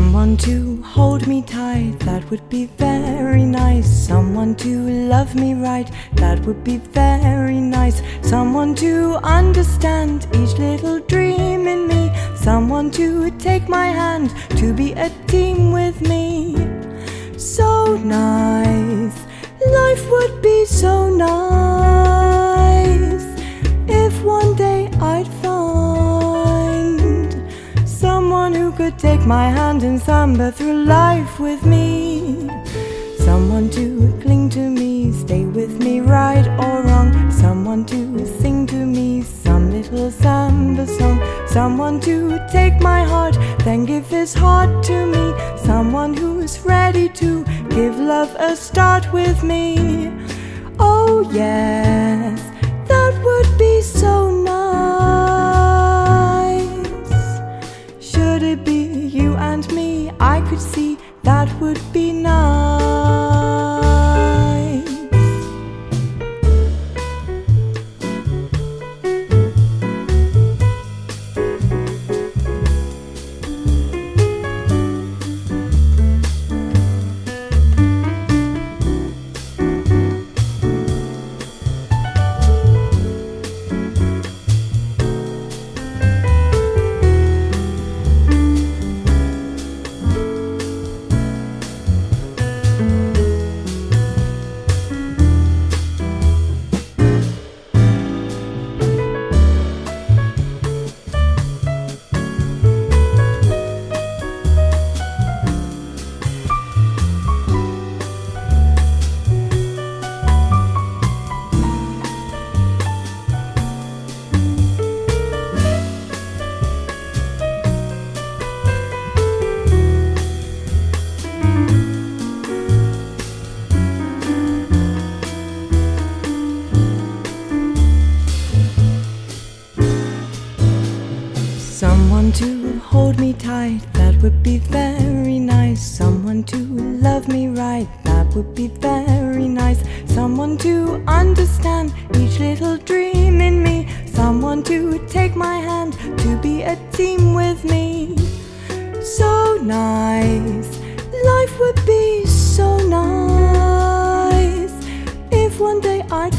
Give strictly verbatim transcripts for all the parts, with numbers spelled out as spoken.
Someone to hold me tight, that would be very nice. Someone to love me right, that would be very nice. Someone to understand each little dream in me. Someone to take my hand, to be a team with me. So nice, life would be so nice if one day I'd find someone who could take my hand and samba through life with me. Someone to cling to me, stay with me right or wrong. Someone to sing to me some little samba song. Someone to take my heart, then give his heart to me. Someone who's ready to give love a start with me. Oh yes, that would be so nice. Should it be you and me, I could see that would be nice. Someone to hold me tight, that would be very nice. Someone to love me right, that would be very nice. Someone to understand each little dream in me. Someone to take my hand, to be a team with me. So nice, life would be so nice if one day I'd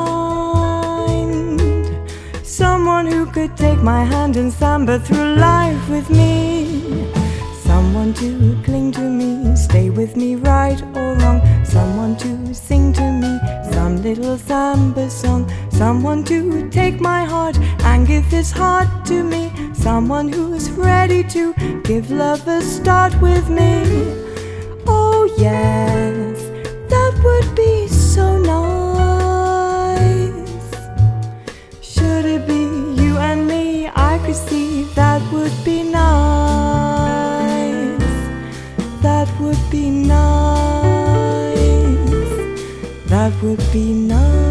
find someone who could take my hand and samba through life with me. Someone to cling to me, stay with me right or wrong. Someone to sing to me some little samba song. Someone to take my heart and give his heart to me. Someone who's ready to give love a start with me. Oh yes, that would be so nice. Should it be you and me, I could see that would be nice. That would be nice. That would be nice.